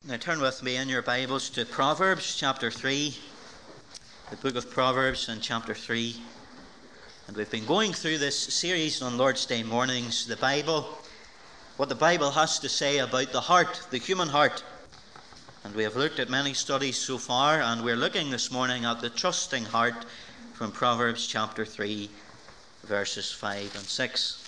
Now turn with me in your Bibles to Proverbs chapter 3, the book of Proverbs and chapter 3. And we've been going through this series on Lord's Day mornings, the Bible, what the Bible has to say about the heart, the human heart. And we have looked at many studies so far, and we're looking this morning at the trusting heart from Proverbs chapter 3, verses 5 and 6.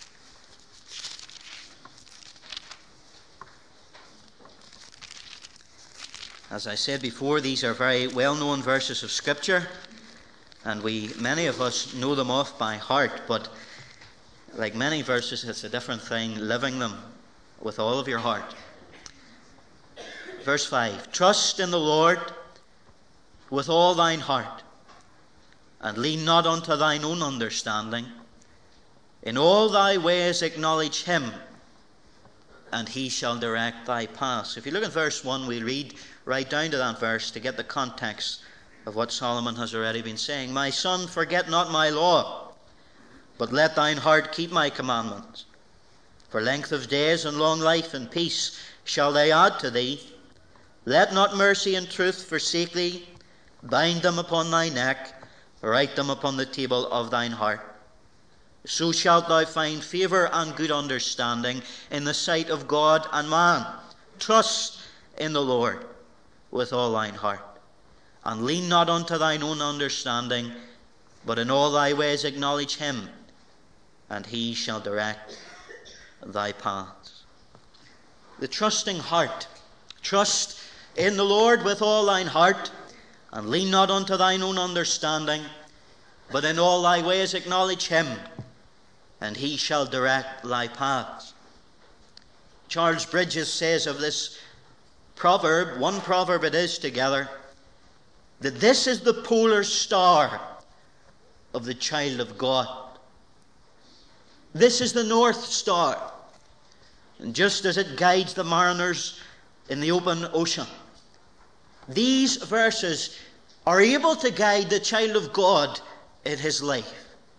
As I said before, these are very well-known verses of Scripture, and many of us know them off by heart, but like many verses, it's a different thing living them with all of your heart. Verse 5, trust in the Lord with all thine heart, and lean not unto thine own understanding. In all thy ways acknowledge him, and he shall direct thy paths. If you look at verse 1, we read right down to that verse to get the context of what Solomon has already been saying. My son, forget not my law, but let thine heart keep my commandments. For length of days and long life and peace shall they add to thee. Let not mercy and truth forsake thee. Bind them upon thy neck, write them upon the table of thine heart. So shalt thou find favour and good understanding in the sight of God and man. Trust in the Lord with all thine heart, and lean not unto thine own understanding, but in all thy ways acknowledge him, and he shall direct thy paths. The trusting heart. Trust in the Lord with all thine heart, and lean not unto thine own understanding, but in all thy ways acknowledge him, and he shall direct thy paths. Charles Bridges says of this proverb, one proverb it is together, that this is the polar star of the child of God. This is the North Star. And just as it guides the mariners in the open ocean, these verses are able to guide the child of God in his life.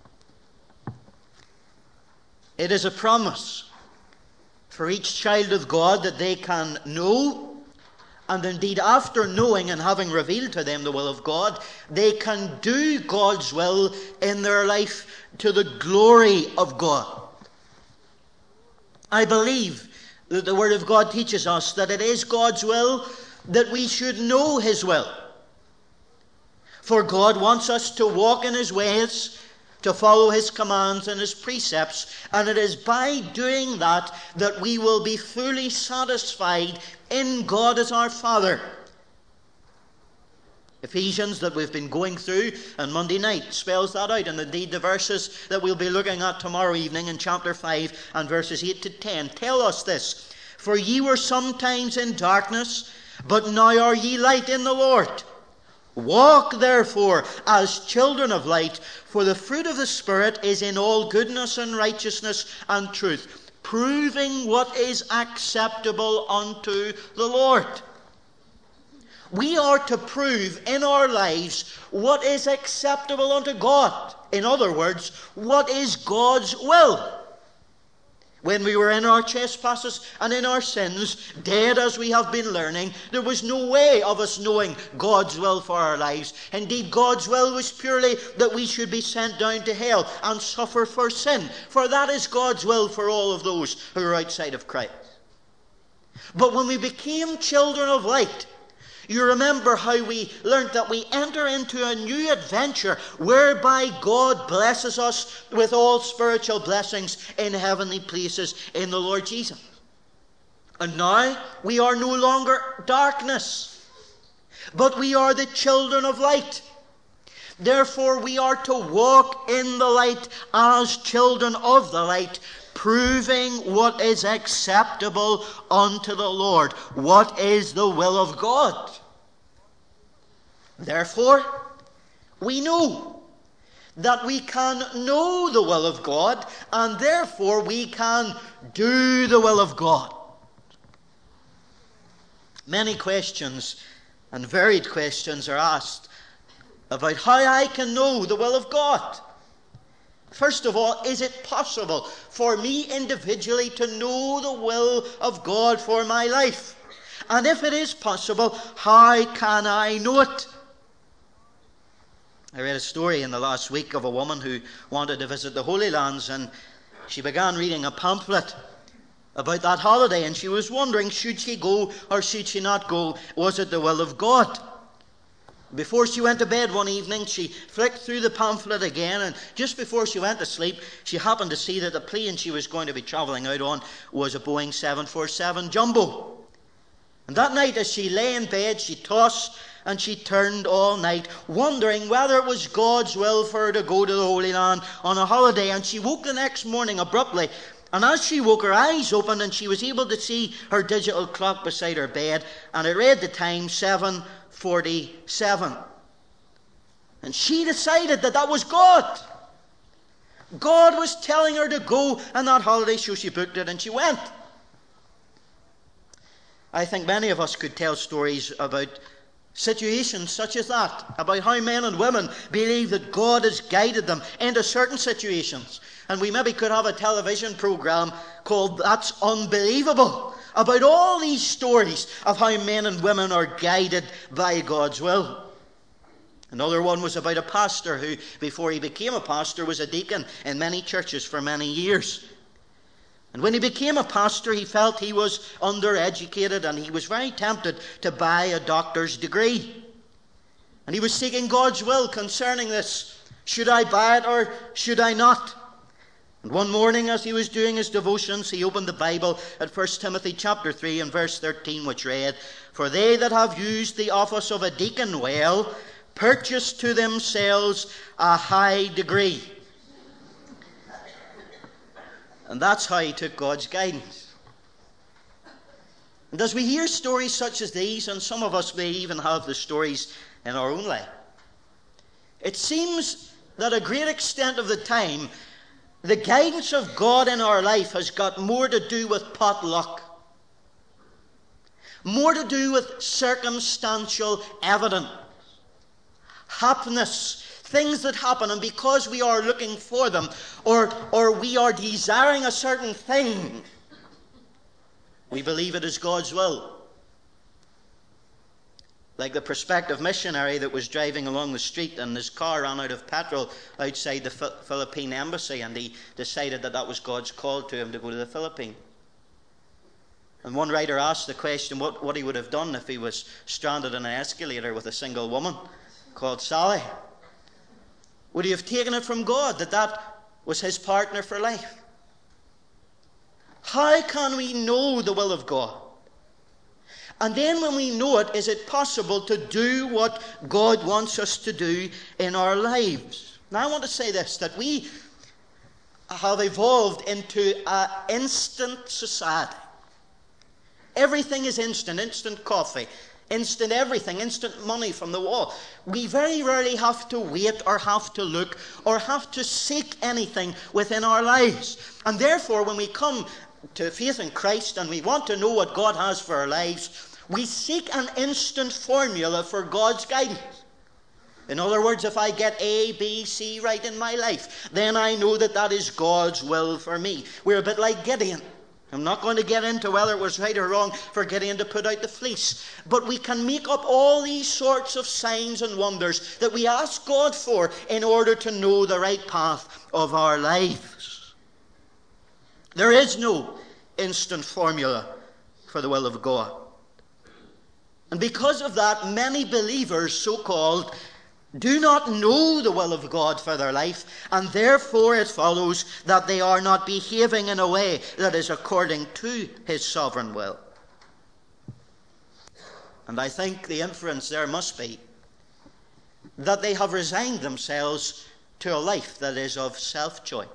It is a promise for each child of God that they can know, and indeed after knowing and having revealed to them the will of God, they can do God's will in their life to the glory of God. I believe that the Word of God teaches us that it is God's will that we should know his will. For God wants us to walk in his ways, to follow his commands and his precepts, and it is by doing that that we will be fully satisfied in God as our Father. Ephesians, that we've been going through on Monday night, spells that out, and indeed the verses that we'll be looking at tomorrow evening in chapter 5 and verses 8 to 10 tell us this. For ye were sometimes in darkness, but now are ye light in the Lord. Walk therefore as children of light, for the fruit of the Spirit is in all goodness and righteousness and truth, proving what is acceptable unto the Lord. We are to prove in our lives what is acceptable unto God. In other words, what is God's will. When we were in our trespasses and in our sins, dead as we have been learning, there was no way of us knowing God's will for our lives. Indeed, God's will was purely that we should be sent down to hell and suffer for sin. For that is God's will for all of those who are outside of Christ. But when we became children of light, you remember how we learnt that we enter into a new adventure whereby God blesses us with all spiritual blessings in heavenly places in the Lord Jesus. And now we are no longer darkness, but we are the children of light. Therefore we are to walk in the light as children of the light, proving what is acceptable unto the Lord, what is the will of God. Therefore, we know that we can know the will of God, and therefore we can do the will of God. Many questions and varied questions are asked about how I can know the will of God. First of all, is it possible for me individually to know the will of God for my life? And if it is possible, how can I know it? I read a story in the last week of a woman who wanted to visit the Holy Lands, and she began reading a pamphlet about that holiday, and she was wondering, should she go or should she not go? Was it the will of God? Before she went to bed one evening, she flicked through the pamphlet again, and just before she went to sleep, she happened to see that the plane she was going to be travelling out on was a Boeing 747 Jumbo. And that night, as she lay in bed, she tossed and she turned all night, wondering whether it was God's will for her to go to the Holy Land on a holiday. And she woke the next morning abruptly, and as she woke, her eyes opened and she was able to see her digital clock beside her bed, and it read the time 7:47. And she decided that that was God. God was telling her to go on that holiday, so she booked it and she went. I think many of us could tell stories about situations such as that, about how men and women believe that God has guided them into certain situations. And we maybe could have a television program called That's Unbelievable, about all these stories of how men and women are guided by God's will. Another one was about a pastor who, before he became a pastor, was a deacon in many churches for many years. And when he became a pastor, he felt he was undereducated, and he was very tempted to buy a doctor's degree. And he was seeking God's will concerning this. Should I buy it or should I not? And one morning, as he was doing his devotions, he opened the Bible at 1 Timothy chapter 3 and verse 13, which read, "For they that have used the office of a deacon well purchase to themselves a high degree." And that's how he took God's guidance. And as we hear stories such as these, and some of us may even have the stories in our own life, it seems that a great extent of the time, the guidance of God in our life has got more to do with pot luck, more to do with circumstantial evidence, happiness, things that happen, and because we are looking for them, or we are desiring a certain thing, we believe it is God's will. Like the prospective missionary that was driving along the street and his car ran out of petrol outside the Philippine embassy, and he decided that that was God's call to him to go to the Philippines. And one writer asked the question what he would have done if he was stranded in an escalator with a single woman called Sally. Would he have taken it from God that that was his partner for life? How can we know the will of God? And then when we know it, is it possible to do what God wants us to do in our lives? Now I want to say this, that we have evolved into an instant society. Everything is instant. Instant coffee, instant everything, instant money from the wall. We very rarely have to wait or have to look or have to seek anything within our lives. And therefore, when we come to faith in Christ and we want to know what God has for our lives, we seek an instant formula for God's guidance. In other words, if I get A, B, C right in my life, then I know that that is God's will for me. We're a bit like Gideon. I'm not going to get into whether it was right or wrong for Gideon to put out the fleece. But we can make up all these sorts of signs and wonders that we ask God for in order to know the right path of our lives. There is no instant formula for the will of God. And because of that, many believers, so-called, do not know the will of God for their life, and therefore it follows that they are not behaving in a way that is according to his sovereign will. And I think the inference there must be that they have resigned themselves to a life that is of self-choice.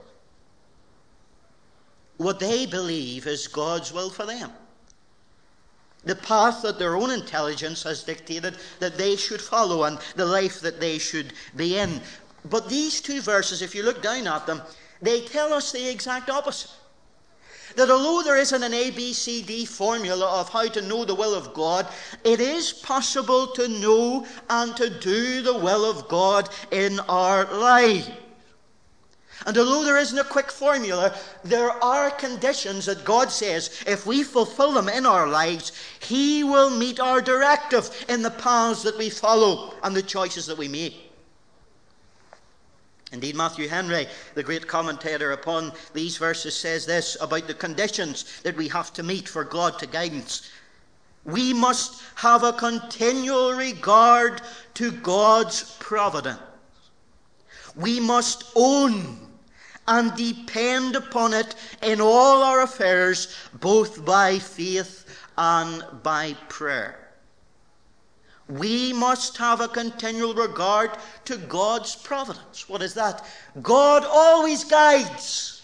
What they believe is God's will for them. The path that their own intelligence has dictated that they should follow and the life that they should be in. But these two verses, if you look down at them, they tell us the exact opposite. That although there isn't an A, B, C, D formula of how to know the will of God, it is possible to know and to do the will of God in our life. And although there isn't a quick formula, there are conditions that God says, if we fulfill them in our lives, He will meet our directive in the paths that we follow and the choices that we make. Indeed, Matthew Henry, the great commentator upon these verses, says this about the conditions that we have to meet for God to guide us. We must have a continual regard to God's providence. We must own and depend upon it in all our affairs, both by faith and by prayer. We must have a continual regard to God's providence. What is that? God always guides.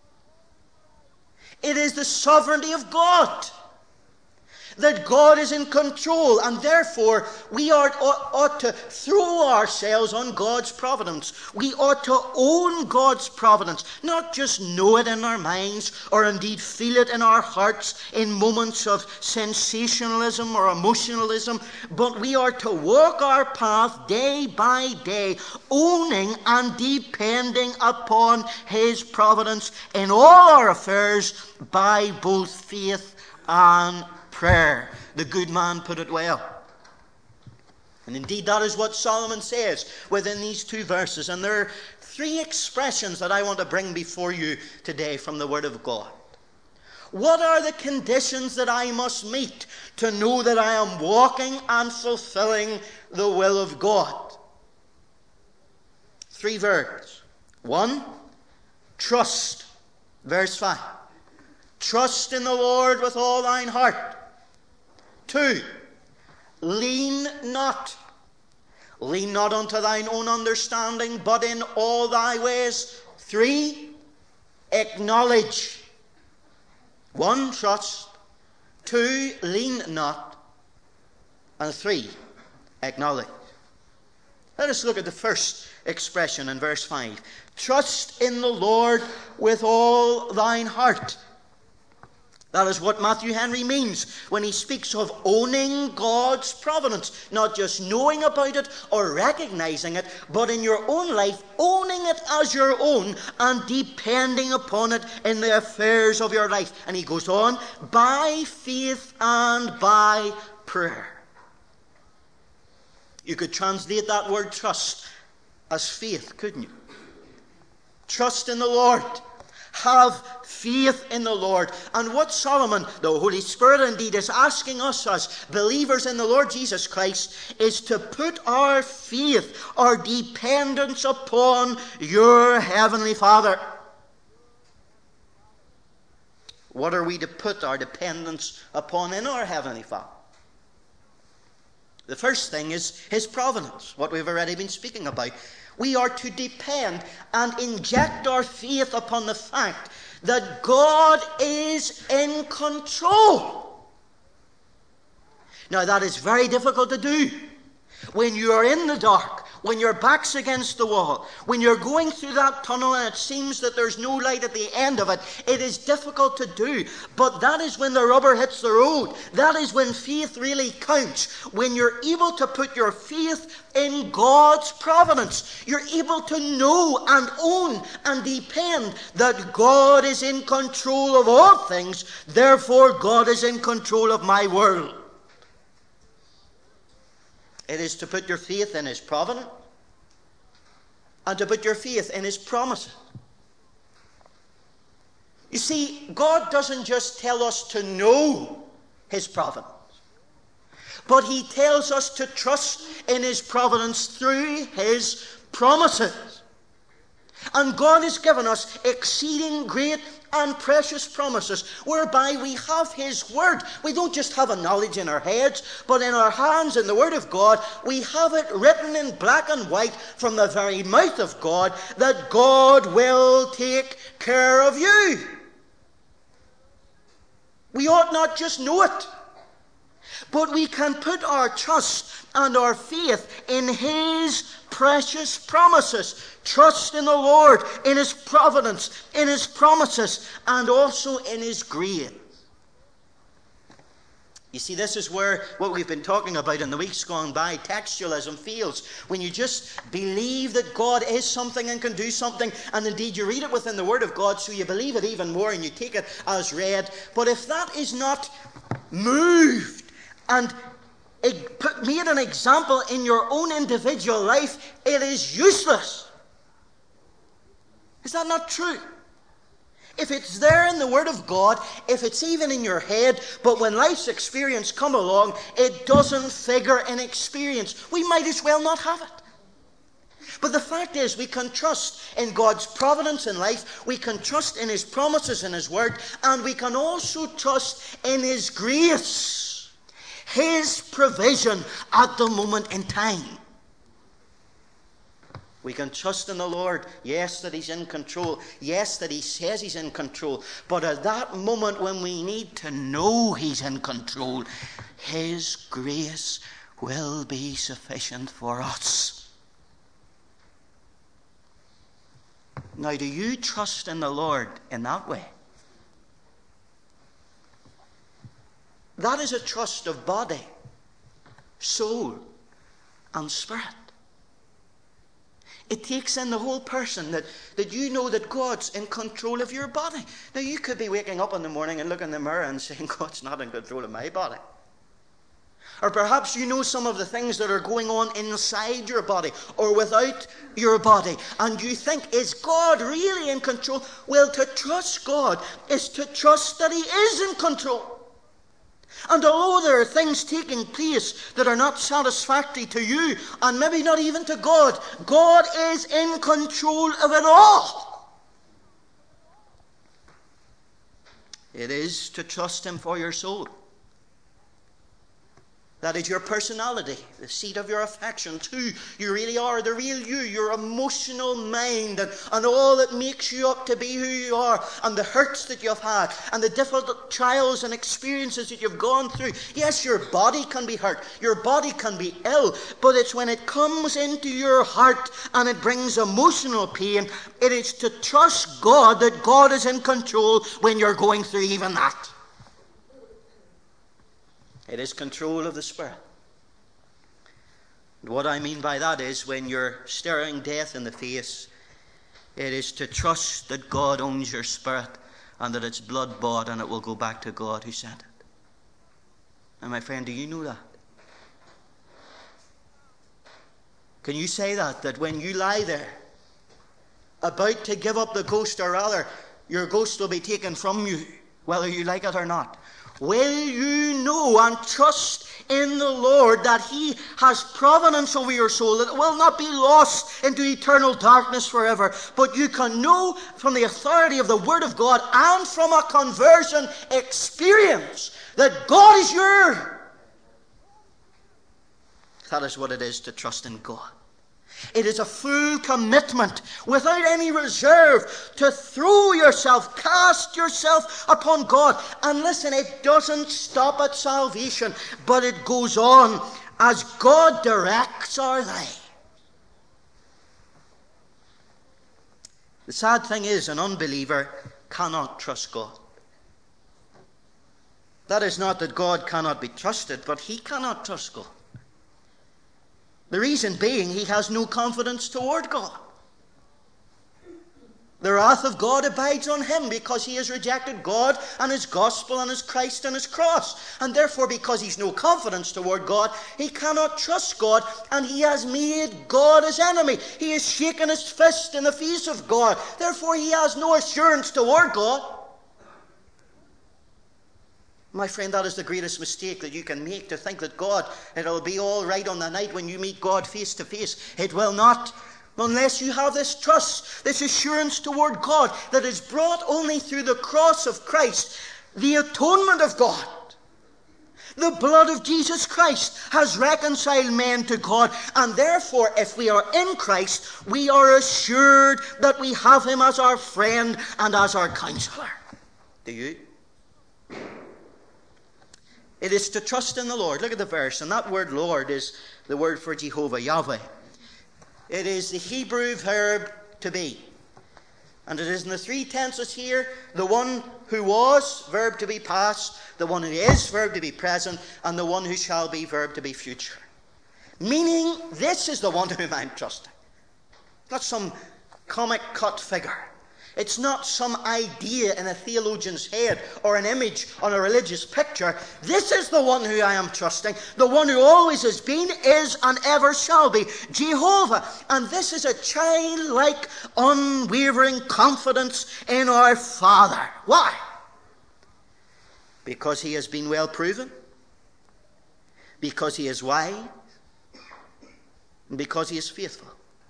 It is the sovereignty of God that God is in control, and therefore we ought to throw ourselves on God's providence. We ought to own God's providence, not just know it in our minds or indeed feel it in our hearts in moments of sensationalism or emotionalism, but we are to walk our path day by day, owning and depending upon His providence in all our affairs by both faith and prayer. The good man put it well. And indeed that is what Solomon says within these two verses. And there are three expressions that I want to bring before you today from the Word of God. What are the conditions that I must meet to know that I am walking and fulfilling the will of God? Three verbs. 1, trust. Verse 5. Trust in the Lord with all thine heart. 2, lean not. Lean not unto thine own understanding, but in all thy ways. 3, acknowledge. 1, trust. 2, lean not. And 3, acknowledge. Let us look at the first expression in verse 5. Trust in the Lord with all thine heart. That is what Matthew Henry means when he speaks of owning God's providence. Not just knowing about it or recognizing it, but in your own life, owning it as your own and depending upon it in the affairs of your life. And he goes on, by faith and by prayer. You could translate that word trust as faith, couldn't you? Trust in the Lord. Have faith in the Lord. And what Solomon, the Holy Spirit indeed, is asking us as believers in the Lord Jesus Christ is to put our faith, our dependence upon your Heavenly Father. What are we to put our dependence upon in our Heavenly Father? The first thing is His providence, what we've already been speaking about. We are to depend and inject our faith upon the fact that God is in control. Now that is very difficult to do. When you are in the dark, when your back's against the wall, when you're going through that tunnel and it seems that there's no light at the end of it, it is difficult to do. But that is when the rubber hits the road. That is when faith really counts. When you're able to put your faith in God's providence. You're able to know and own and depend that God is in control of all things. Therefore, God is in control of my world. It is to put your faith in His providence and to put your faith in His promises. You see, God doesn't just tell us to know His providence, but He tells us to trust in His providence through His promises. And God has given us exceeding great and precious promises whereby we have His Word. We don't just have a knowledge in our heads, but in our hands, in the Word of God, we have it written in black and white from the very mouth of God that God will take care of you. We ought not just know it, but we can put our trust and our faith in His precious promises. Trust in the Lord, in His providence, in His promises, and also in His grace. You see, this is where what we've been talking about in the weeks gone by, textualism, fails. When you just believe that God is something and can do something, and indeed you read it within the Word of God, so you believe it even more and you take it as read. But if that is not moved and made an example in your own individual life, it is useless. Is that not true? If it's there in the Word of God, if it's even in your head, but when life's experience come along, it doesn't figure in experience, we might as well not have it. But the fact is, we can trust in God's providence in life, we can trust in His promises in His Word, and we can also trust in His grace, His provision at the moment in time. We can trust in the Lord, yes, that He's in control, yes, that He says He's in control, but at that moment when we need to know He's in control, His grace will be sufficient for us. Now, do you trust in the Lord in that way? That is a trust of body, soul, and spirit. It takes in the whole person that you know that God's in control of your body. Now, you could be waking up in the morning and looking in the mirror and saying, God's not in control of my body. Or perhaps you know some of the things that are going on inside your body or without your body, and you think, is God really in control? Well, to trust God is to trust that He is in control. And although there are things taking place that are not satisfactory to you, and maybe not even to God, God is in control of it all. It is to trust Him for your soul. That is your personality, the seat of your affections, who you really are, the real you, your emotional mind, and all that makes you up to be who you are, and the hurts that you've had, and the difficult trials and experiences that you've gone through. Yes, your body can be hurt, your body can be ill, but it's when it comes into your heart and it brings emotional pain, it is to trust God that God is in control when you're going through even that. It is control of the Spirit. And what I mean by that is when you're staring death in the face, it is to trust that God owns your spirit and that it's blood-bought and it will go back to God who sent it. And my friend, do you know that? Can you say that when you lie there, about to give up the ghost, or rather, your ghost will be taken from you, whether you like it or not? Will you know and trust in the Lord that He has providence over your soul, that it will not be lost into eternal darkness forever, but you can know from the authority of the Word of God and from a conversion experience that God is yours? That is what it is to trust in God. It is a full commitment, without any reserve, to throw yourself, cast yourself upon God. And listen, it doesn't stop at salvation, but it goes on as God directs our life. The sad thing is, an unbeliever cannot trust God. That is not that God cannot be trusted, but he cannot trust God. The reason being, he has no confidence toward God. The wrath of God abides on him because he has rejected God and His gospel and His Christ and His cross. And therefore, because he's no confidence toward God, he cannot trust God, and he has made God his enemy. He has shaken his fist in the face of God. Therefore, he has no assurance toward God. My friend, that is the greatest mistake that you can make, to think that God, it'll be all right on the night when you meet God face to face. It will not, unless you have this trust, this assurance toward God that is brought only through the cross of Christ, the atonement of God. The blood of Jesus Christ has reconciled men to God, and therefore, if we are in Christ, we are assured that we have Him as our friend and as our counselor. Do you? It is to trust in the Lord. Look at the verse, and that word Lord is the word for Jehovah, Yahweh. It is the Hebrew verb to be. And it is in the three tenses here: the one who was, verb to be past; the one who is, verb to be present; and the one who shall be, verb to be future. Meaning, this is the one whom I'm trusting. Not some comic cut figure. It's not some idea in a theologian's head or an image on a religious picture. This is the one who I am trusting, the one who always has been, is, and ever shall be, Jehovah. And this is a childlike, unwavering confidence in our Father. Why? Because he has been well proven, because he is wise, and because he is faithful.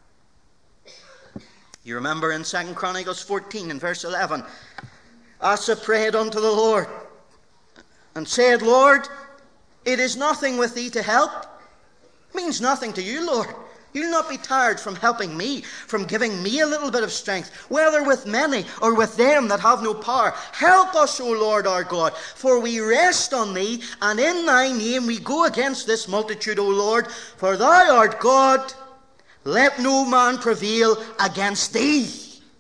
You remember in 2 Chronicles 14 and verse 11, Asa prayed unto the Lord and said, Lord, it is nothing with thee to help. It means nothing to you, Lord. You'll not be tired from helping me, from giving me a little bit of strength, whether with many or with them that have no power. Help us, O Lord our God, for we rest on thee, and in thy name we go against this multitude, O Lord, for thou art God. Let no man prevail against thee.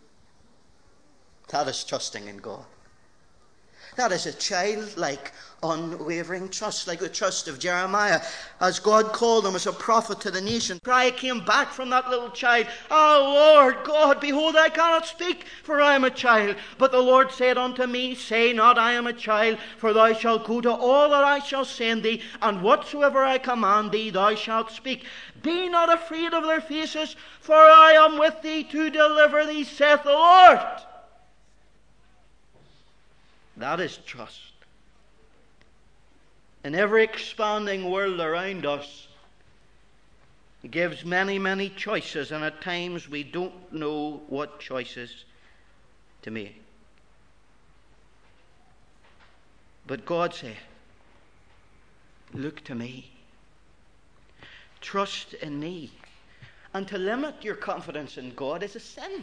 That is trusting in God. That is a childlike, unwavering trust, like the trust of Jeremiah, as God called him as a prophet to the nation. Cry came back from that little child, O Lord God, behold, I cannot speak, for I am a child. But the Lord said unto me, say not, I am a child, for thou shalt go to all that I shall send thee, and whatsoever I command thee, thou shalt speak. Be not afraid of their faces, for I am with thee to deliver thee, saith the Lord. That is trust. In every expanding world around us, it gives many, many choices, and at times we don't know what choices to make. But God said, look to me. Trust in me. And to limit your confidence in God is a sin.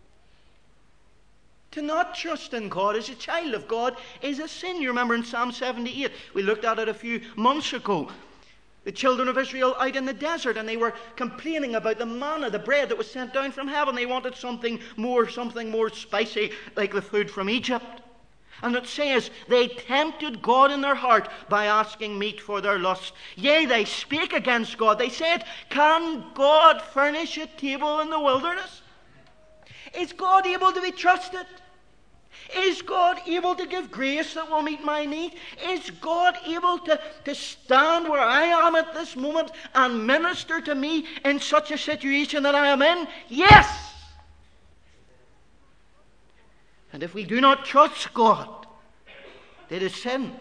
To not trust in God as a child of God is a sin. You remember in Psalm 78, we looked at it a few months ago. The children of Israel out in the desert, and they were complaining about the manna, the bread that was sent down from heaven. They wanted something more spicy, like the food from Egypt. And it says, they tempted God in their heart by asking meat for their lust. Yea, they spake against God. They said, can God furnish a table in the wilderness? Is God able to be trusted? Is God able to give grace that will meet my need? Is God able to stand where I am at this moment and minister to me in such a situation that I am in? Yes! And if we do not trust God, it is sin.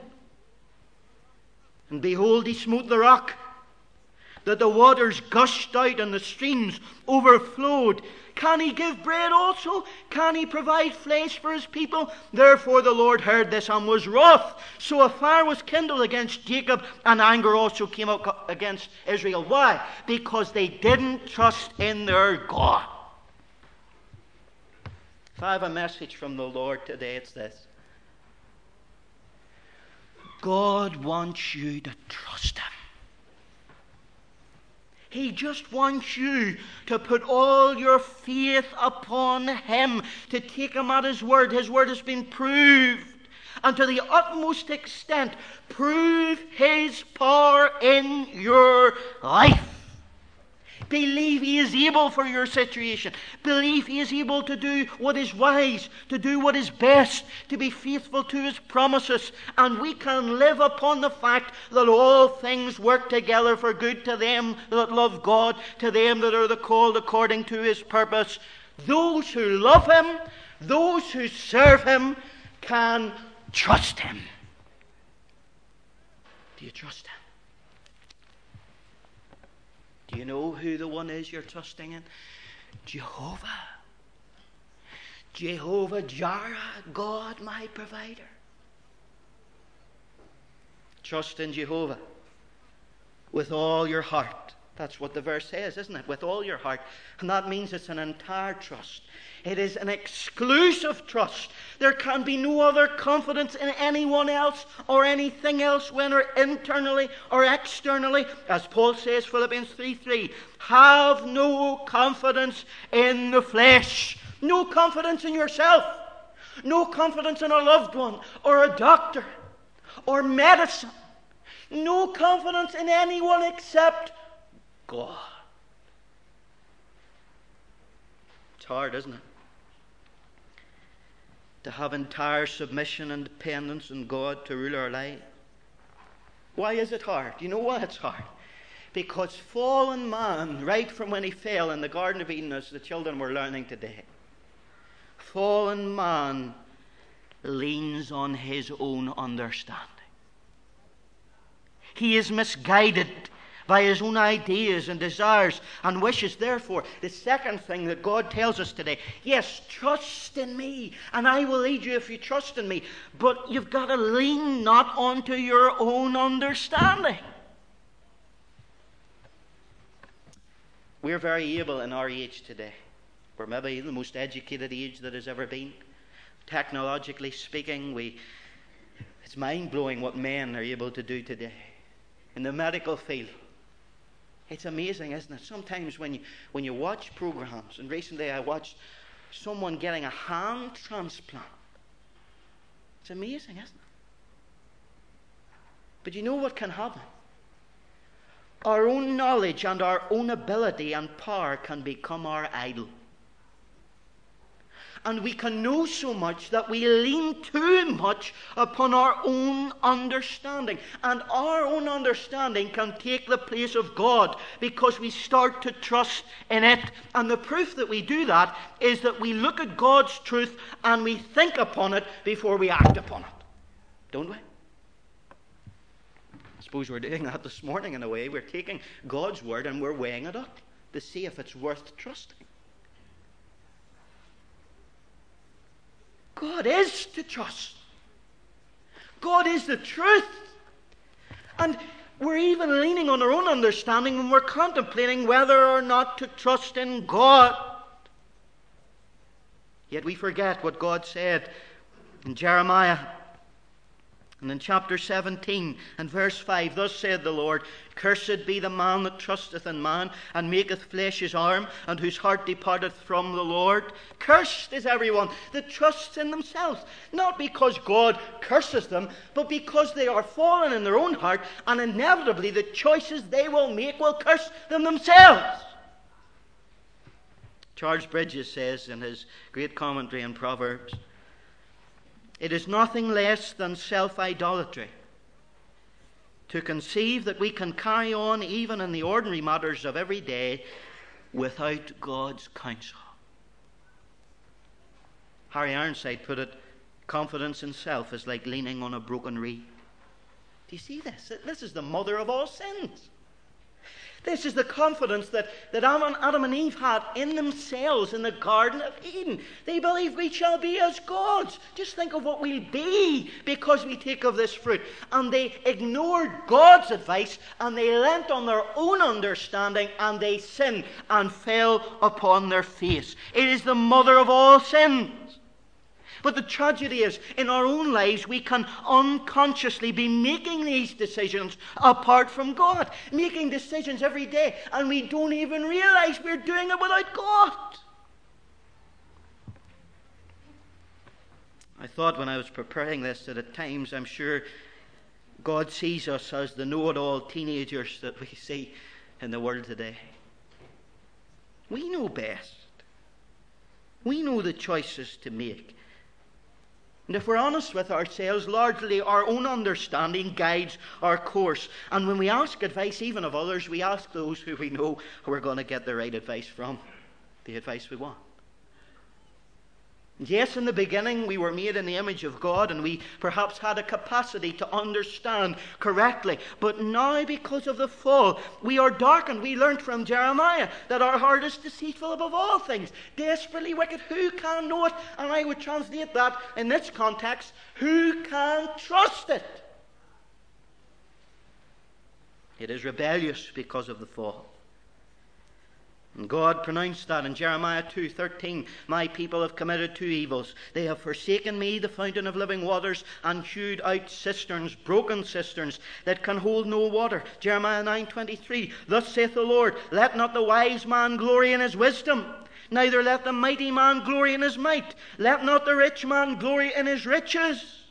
And behold, he smote the rock, that the waters gushed out and the streams overflowed. Can he give bread also? Can he provide flesh for his people? Therefore the Lord heard this and was wroth. So a fire was kindled against Jacob, and anger also came out against Israel. Why? Because they didn't trust in their God. If I have a message from the Lord today, it's this. God wants you to trust him. He just wants you to put all your faith upon him, to take him at his word. His word has been proved, and to the utmost extent, prove his power in your life. Believe he is able for your situation. Believe he is able to do what is wise, to do what is best, to be faithful to his promises. And we can live upon the fact that all things work together for good to them that love God, to them that are the called according to his purpose. Those who love him, those who serve him, can trust him. Do you trust him? Do you know who the one is you're trusting in? Jehovah. Jehovah Jireh, God my provider. Trust in Jehovah with all your heart. That's what the verse says, isn't it? With all your heart. And that means it's an entire trust. It is an exclusive trust. There can be no other confidence in anyone else or anything else, whether internally or externally. As Paul says, Philippians 3:3, have no confidence in the flesh, No confidence in yourself. No confidence in a loved one or a doctor or medicine. No confidence in anyone except God. It's hard, isn't it? To have entire submission and dependence on God to rule our lives. Why is it hard? You know why it's hard? Because fallen man, right from when he fell in the Garden of Eden, as the children were learning today, fallen man leans on his own understanding. He is misguided by his own ideas and desires and wishes. Therefore, the second thing that God tells us today, yes, trust in me, and I will lead you if you trust in me. But you've got to lean not onto your own understanding. We're very able in our age today. We're maybe the most educated age that has ever been. Technologically speaking, it's mind-blowing what men are able to do today. In the medical field, it's amazing, isn't it? Sometimes when you watch programs, and recently I watched someone getting a hand transplant. It's amazing, isn't it? But you know what can happen? Our own knowledge and our own ability and power can become our idol. And we can know so much that we lean too much upon our own understanding. And our own understanding can take the place of God because we start to trust in it. And the proof that we do that is that we look at God's truth and we think upon it before we act upon it. Don't we? I suppose we're doing that this morning in a way. We're taking God's word and we're weighing it up to see if it's worth trusting. God is to trust. God is the truth. And we're even leaning on our own understanding when we're contemplating whether or not to trust in God. Yet we forget what God said in Jeremiah. And in chapter 17 and verse 5, thus said the Lord, Cursed be the man that trusteth in man, and maketh flesh his arm, and whose heart departeth from the Lord. Cursed is everyone that trusts in themselves, not because God curses them, but because they are fallen in their own heart, and inevitably the choices they will make will curse them themselves. Charles Bridges says in his great commentary on Proverbs, it is nothing less than self-idolatry to conceive that we can carry on even in the ordinary matters of every day without God's counsel. Harry Ironside put it, confidence in self is like leaning on a broken reed. Do you see this? This is the mother of all sins. This is the confidence that Adam and Eve had in themselves in the Garden of Eden. They believed we shall be as gods. Just think of what we'll be because we take of this fruit. And they ignored God's advice and they leant on their own understanding and they sinned and fell upon their face. It is the mother of all sins. But the tragedy is, in our own lives, we can unconsciously be making these decisions apart from God. Making decisions every day, and we don't even realize we're doing it without God. I thought when I was preparing this that at times I'm sure God sees us as the know-it-all teenagers that we see in the world today. We know best. We know the choices to make. And if we're honest with ourselves, largely our own understanding guides our course. And when we ask advice, even of others, we ask those who we know we're going to get the right advice from, the advice we want. Yes, in the beginning we were made in the image of God and we perhaps had a capacity to understand correctly. But now because of the fall, we are darkened. We learned from Jeremiah that our heart is deceitful above all things, desperately wicked. Who can know it? And I would translate that in this context, who can trust it? It is rebellious because of the fall. And God pronounced that in Jeremiah 2:13. My people have committed two evils. They have forsaken me, the fountain of living waters, and hewed out cisterns, broken cisterns, that can hold no water. Jeremiah 9:23. Thus saith the Lord, let not the wise man glory in his wisdom, neither let the mighty man glory in his might. Let not the rich man glory in his riches.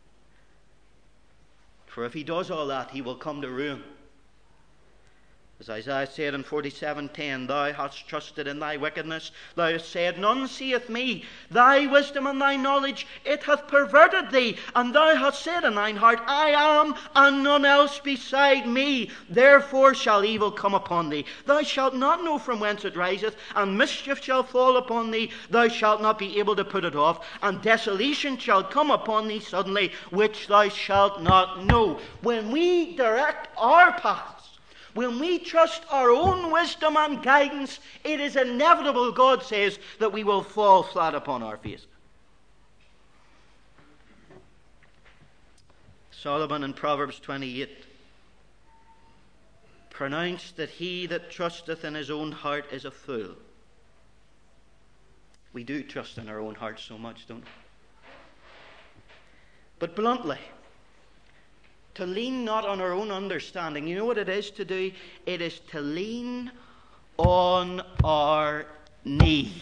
For if he does all that, he will come to ruin. As Isaiah said in 47:10, thou hast trusted in thy wickedness. Thou hast said, none seeth me. Thy wisdom and thy knowledge, it hath perverted thee. And thou hast said in thine heart, I am, and none else beside me. Therefore shall evil come upon thee. Thou shalt not know from whence it riseth, and mischief shall fall upon thee. Thou shalt not be able to put it off, and desolation shall come upon thee suddenly, which thou shalt not know. When we direct our paths, when we trust our own wisdom and guidance, it is inevitable, God says, that we will fall flat upon our face. Solomon in Proverbs 28 pronounced that he that trusteth in his own heart is a fool. We do trust in our own hearts so much, don't we? But bluntly, to lean not on our own understanding, you know what it is to do? It is to lean on our knees.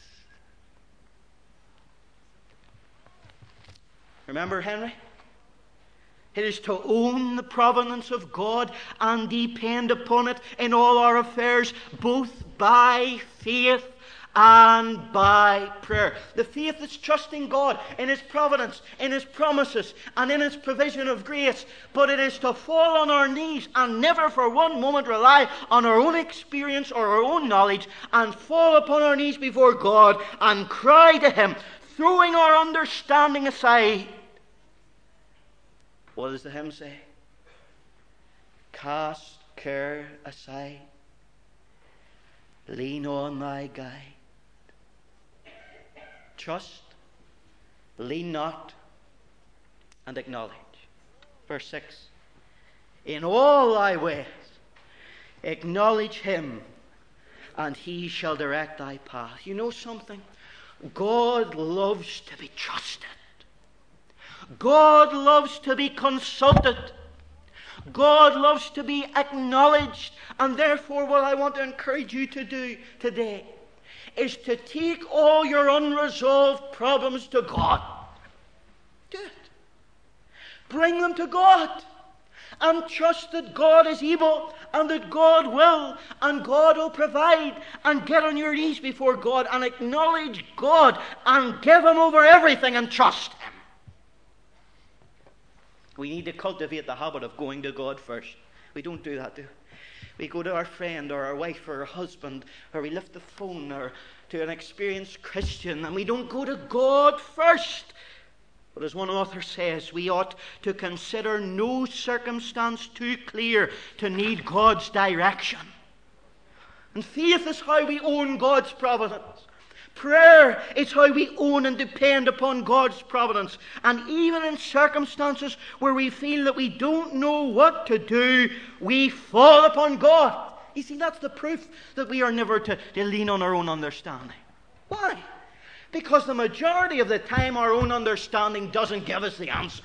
Remember Henry? It is to own the providence of God and depend upon it in all our affairs, both by faith and by prayer. The faith is trusting God in His providence, in His promises, and in His provision of grace. But it is to fall on our knees and never for one moment rely on our own experience or our own knowledge, and fall upon our knees before God and cry to Him, throwing our understanding aside. What does the hymn say? Cast care aside, lean on thy guide. Trust, lean not, and acknowledge. Verse 6. In all thy ways acknowledge Him, and He shall direct thy path. You know something? God loves to be trusted. God loves to be consulted. God loves to be acknowledged. And therefore what I want to encourage you to do today is to take all your unresolved problems to God. Do it. Bring them to God. And trust that God is able, and that God will, and God will provide. And get on your knees before God and acknowledge God and give Him over everything and trust Him. We need to cultivate the habit of going to God first. We don't do that, do we? We go to our friend or our wife or our husband, or we lift the phone or to an experienced Christian, and we don't go to God first. But as one author says, we ought to consider no circumstance too clear to need God's direction. And faith is how we own God's providence. Prayer is how we own and depend upon God's providence. And even in circumstances where we feel that we don't know what to do, we fall upon God. You see, that's the proof that we are never to lean on our own understanding. Why? Because the majority of the time our own understanding doesn't give us the answer.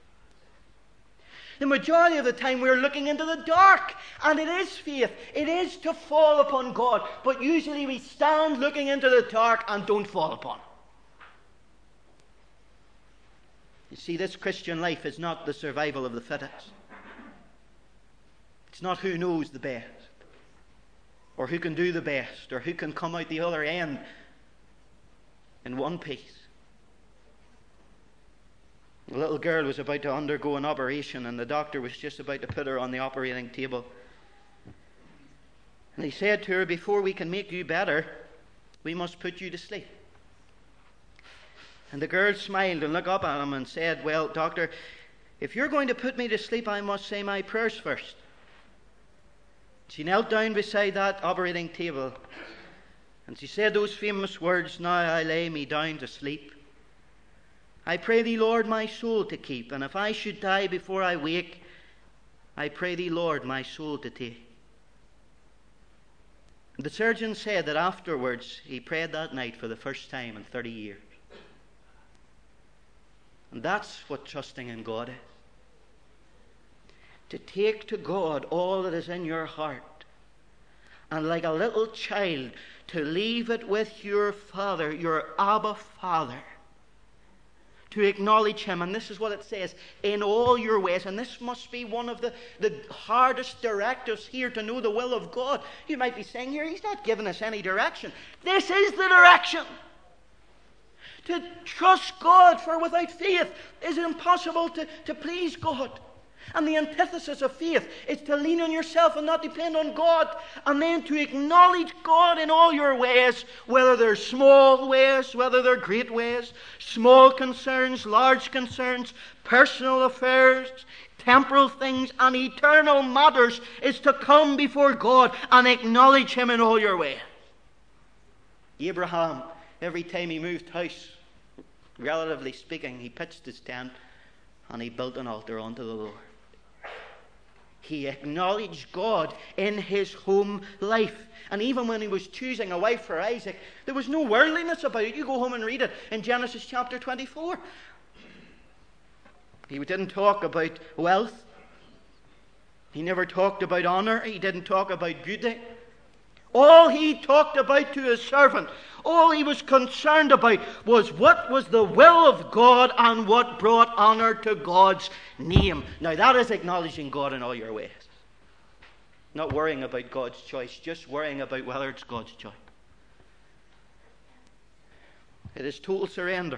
The majority of the time we're looking into the dark, and it is faith. It is to fall upon God. But usually we stand looking into the dark and don't fall upon Him. You see, this Christian life is not the survival of the fittest. It's not who knows the best, or who can do the best, or who can come out the other end in one piece. The little girl was about to undergo an operation, and the doctor was just about to put her on the operating table. And he said to her, before we can make you better, we must put you to sleep. And the girl smiled and looked up at him and said, well, doctor, if you're going to put me to sleep, I must say my prayers first. She knelt down beside that operating table, and she said those famous words, now I lay me down to sleep. I pray thee, Lord, my soul to keep, and if I should die before I wake, I pray thee, Lord, my soul to take. The surgeon said that afterwards he prayed that night for the first time in 30 years. And that's what trusting in God is. To take to God all that is in your heart, and like a little child, to leave it with your Father, your Abba Father, to acknowledge Him. And this is what it says, in all your ways. And this must be one of the hardest directives here, to know the will of God. You might be saying here, He's not giving us any direction. This is the direction. To trust God, for without faith is it impossible to please God. And the antithesis of faith is to lean on yourself and not depend on God. And then to acknowledge God in all your ways, whether they're small ways, whether they're great ways, small concerns, large concerns, personal affairs, temporal things, and eternal matters, is to come before God and acknowledge Him in all your ways. Abraham, every time he moved house, relatively speaking, he pitched his tent and he built an altar unto the Lord. He acknowledged God in his home life. And even when he was choosing a wife for Isaac, there was no worldliness about it. You go home and read it in Genesis chapter 24. He didn't talk about wealth. He never talked about honor. He didn't talk about beauty. All he talked about to his servant, all he was concerned about, was what was the will of God and what brought honor to God's name. Now that is acknowledging God in all your ways. Not worrying about God's choice, just worrying about whether it's God's choice. It is total surrender.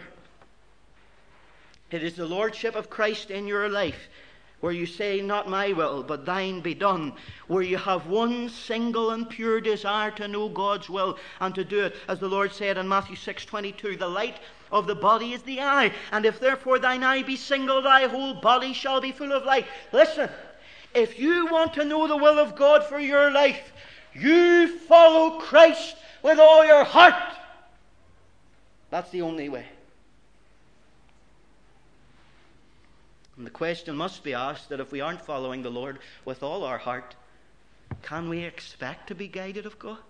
It is the lordship of Christ in your life, where you say, not my will, but thine be done. Where you have one single and pure desire to know God's will and to do it. As the Lord said in Matthew 6:22, the light of the body is the eye. And if therefore thine eye be single, thy whole body shall be full of light. Listen, if you want to know the will of God for your life, you follow Christ with all your heart. That's the only way. And the question must be asked that if we aren't following the Lord with all our heart, can we expect to be guided of God?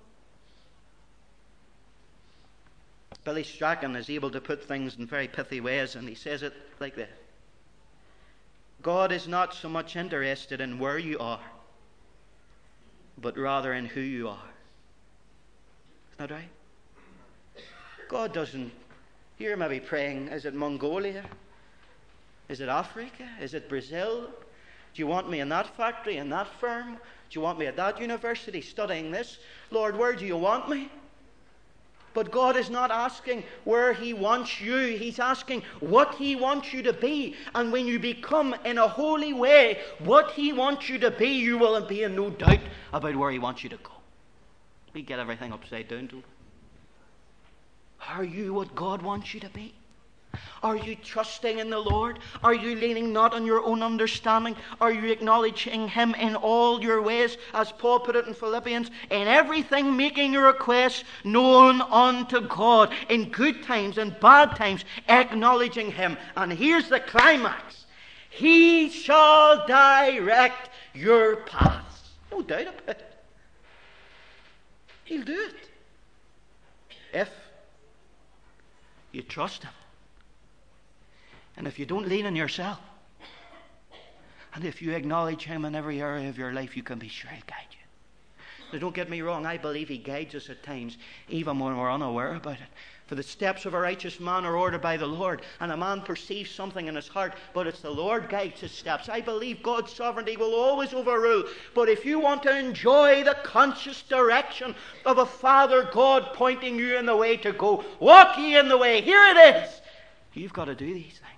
Billy Strachan is able to put things in very pithy ways, and he says it like this. God is not so much interested in where you are, but rather in who you are. Isn't that right? God doesn't, you're maybe praying, is it Mongolia? Is it Africa? Is it Brazil? Do you want me in that factory, in that firm? Do you want me at that university studying this? Lord, where do you want me? But God is not asking where He wants you. He's asking what He wants you to be. And when you become in a holy way what He wants you to be, you will be in no doubt about where He wants you to go. We get everything upside down, don't we? Are you what God wants you to be? Are you trusting in the Lord? Are you leaning not on your own understanding? Are you acknowledging Him in all your ways? As Paul put it in Philippians, in everything making your requests known unto God. In good times and bad times, acknowledging Him. And here's the climax. He shall direct your paths. No doubt about it. He'll do it. If you trust Him. And if you don't lean on yourself, and if you acknowledge Him in every area of your life, you can be sure He'll guide you. Now, don't get me wrong, I believe He guides us at times, even when we're unaware about it. For the steps of a righteous man are ordered by the Lord, and a man perceives something in his heart, but it's the Lord guides his steps. I believe God's sovereignty will always overrule. But if you want to enjoy the conscious direction of a Father God pointing you in the way to go, walk ye in the way, here it is. You've got to do these things.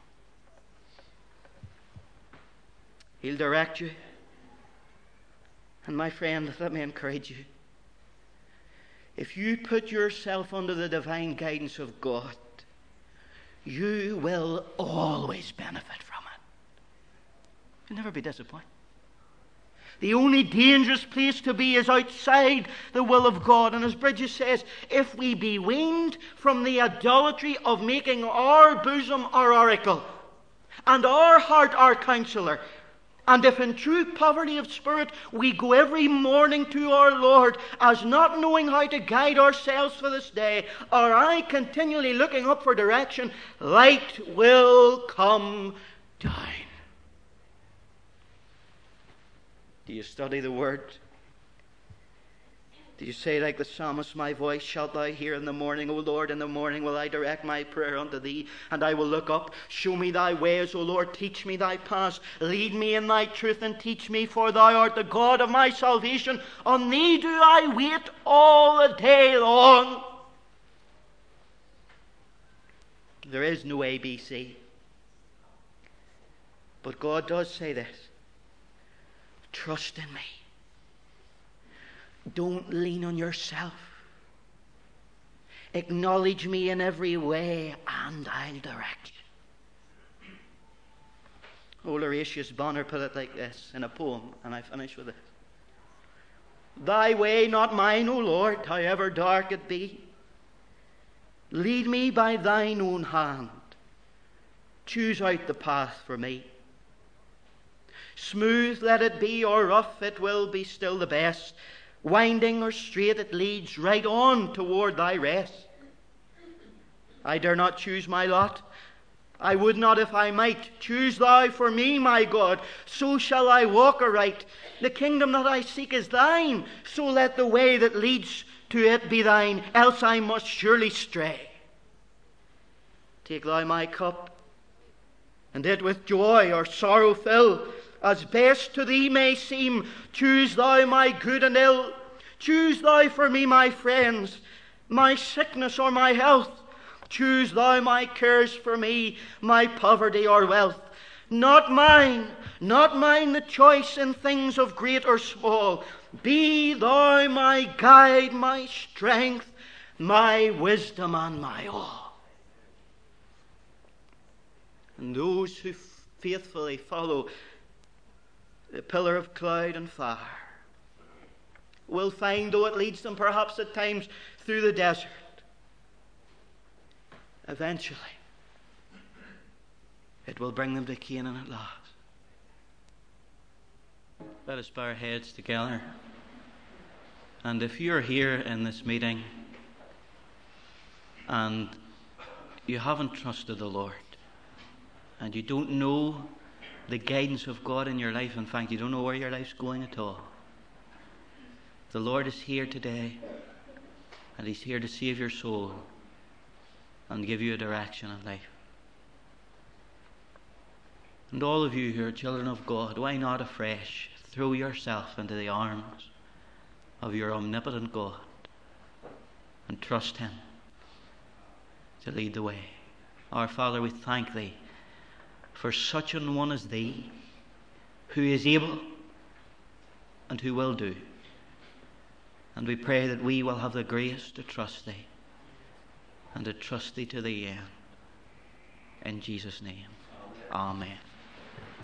He'll direct you. And my friend, let me encourage you. If you put yourself under the divine guidance of God, you will always benefit from it. You'll never be disappointed. The only dangerous place to be is outside the will of God. And as Bridges says, if we be weaned from the idolatry of making our bosom our oracle, and our heart our counselor, And if in true poverty of spirit we go every morning to our Lord as not knowing how to guide ourselves for this day, our eye continually looking up for direction, light will come down. Do you study the Word? Do you say like the psalmist, my voice shalt thou hear in the morning, O Lord, in the morning will I direct my prayer unto thee, and I will look up. Show me thy ways, O Lord, teach me thy paths. Lead me in thy truth and teach me, for thou art the God of my salvation. On thee do I wait all the day long. There is no ABC. But God does say this: trust in me. Don't lean on yourself. Acknowledge me in every way, and I'll direct you. Old Horatius Bonner put it like this in a poem, and I finish with this. Thy way, not mine, O Lord, however dark it be. Lead me by thine own hand. Choose out the path for me. Smooth let it be, or rough, it will be still the best. Winding or straight, it leads right on toward thy rest. I dare not choose my lot. I would not if I might. Choose thou for me, my God. So shall I walk aright. The kingdom that I seek is thine. So let the way that leads to it be thine. Else I must surely stray. Take thou my cup, and it with joy or sorrow fill, as best to thee may seem. Choose thou my good and ill. Choose thou for me my friends, my sickness or my health. Choose thou my cares for me, my poverty or wealth. Not mine the choice in things of great or small. Be thou my guide, my strength, my wisdom and my all. And those who faithfully follow the pillar of cloud and fire will find, though it leads them perhaps at times through the desert, eventually it will bring them to Canaan at last. Let us bow our heads together. And if you're here in this meeting and you haven't trusted the Lord, and you don't know the guidance of God in your life, in fact, you don't know where your life's going at all, the Lord is here today, and He's here to save your soul and give you a direction in life. And all of you who are children of God, why not afresh throw yourself into the arms of your omnipotent God and trust Him to lead the way. Our Father, we thank Thee for such an one as Thee, who is able and who will do. And we pray that we will have the grace to trust Thee and to trust Thee to the end. In Jesus' name, amen.